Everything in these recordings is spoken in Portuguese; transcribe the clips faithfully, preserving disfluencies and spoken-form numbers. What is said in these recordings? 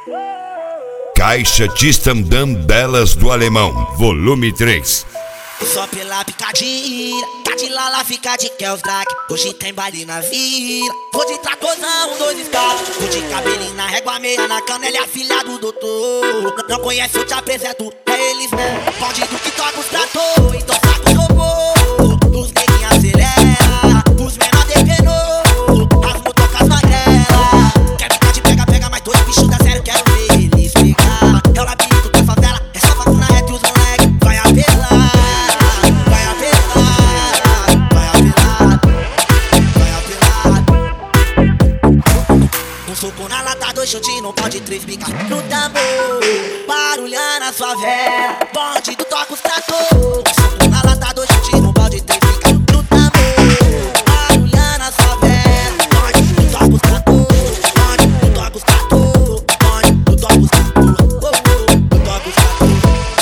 Caixa Tistandam delas do Alemão, volume três. Só pela picadinha, tá de lá, lá fica de Kelsdrack. Hoje tem baile na vila, vou de tratorzão, dois escados. Vou de cabelinho na régua, meia na canela, é a filha do doutor. Não conhece, eu te apresento, é eles mesmo. Bandido que toca os trator, então saca os robôs. Os neguinhos acelera, os menor depenou, as motocas magrela. Quer ficar de pega, pega, mas dois bichos da sério, quero ver eles pegar. É o labirinto da favela, é só vacuna reta e os moleque vai apelar. Soco na lata, dois chute, não pode três bica no tambor. Barulhando a favela, bandido toca os trator. Soco na lata, dois chute, não pode três bica no tambor. Barulhando a favela, bandido toca os trator. Bandido toca os trator, bandido toca os trator. Toca os trator.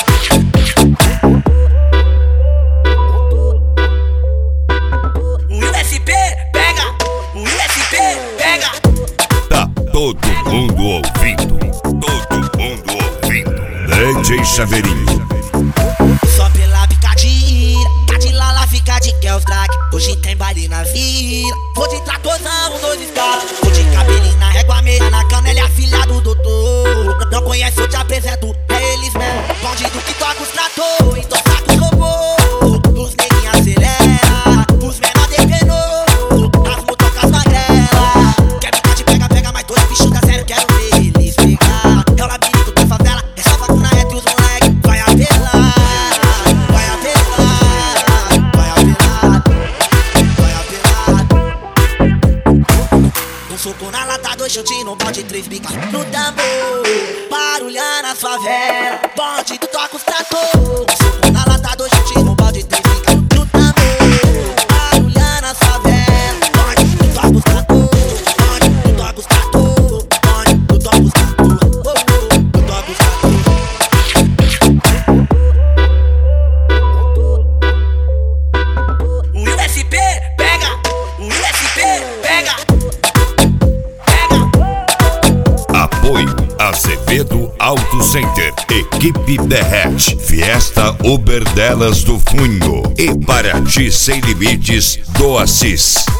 O U S P pega, o U S P pega. Todo mundo ouvindo, todo mundo ouvindo. D J Chaveirinho. Só pela picadinha, tá de lá, lá fica de Kelsdrack. Hoje tem baile na vila, vou de tratorzão, dois escados. Vou de cabelinho na régua, meia na canela, é a filha do doutor. Não conhece, eu te apresento, é eles mesmo. Bandido que toca os trator, então saca os robôs. Os neguinhos acelera, os menor depenou, as motocas magrela. Quer ficar de pega, pega, mas dois bichos da sério, quero ver eles pegar. É o labirinto da favela, é só vacuna reta e os moleque vai apelar. Vai apelar, vai apelar, vai apelar. Um soco na lata, dois chute, não pode três bica no tambor. Barulhando a favela, bandido toca os trator. Um soco na lata, dois chute, não pode três bica no tambor. Barulhando a favela, bandido toca os trator. Bandido toca os trator, bandido toca os trator. Toca os trator. O U S P pega, o U S P pega. Apoio Azevedo Auto Center, Equipe Derrete, Fiesta Uber delas do Funho e Paraty Sem Limites do Assis.